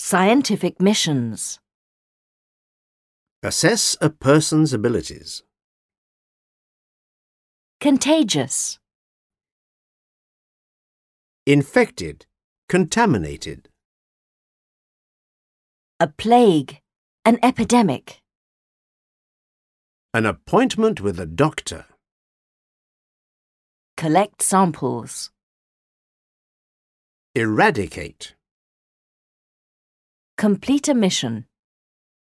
Scientific missions. Assess a person's abilities. Contagious. Infected, contaminated. A plague. An epidemic. An appointment with a doctor. Collect samples. Eradicate. Complete a mission.